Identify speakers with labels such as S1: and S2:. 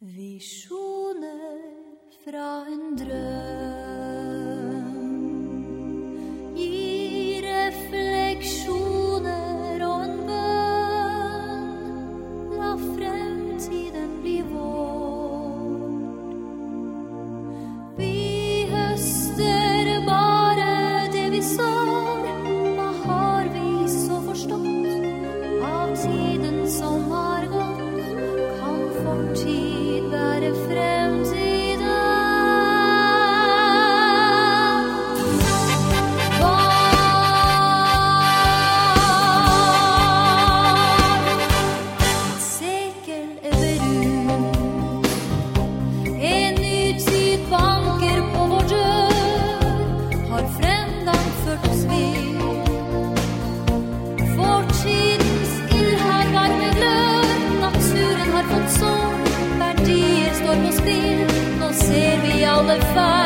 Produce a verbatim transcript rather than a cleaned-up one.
S1: Visjoner fra en drøm gir refleksjoner og en bønn. La fremtiden bli vår. Vi høster bare det vi sår. Hva har vi så forstått av tiden som har gått? Kan fortid være fremtiden? Var et sekel ebberut, en ny tid banker på vår dør. Har fremgang ført oss vill? Fortidens ild her varme glør. Naturen har fått sår, verdier står på spill. Nå ser vi alle feil.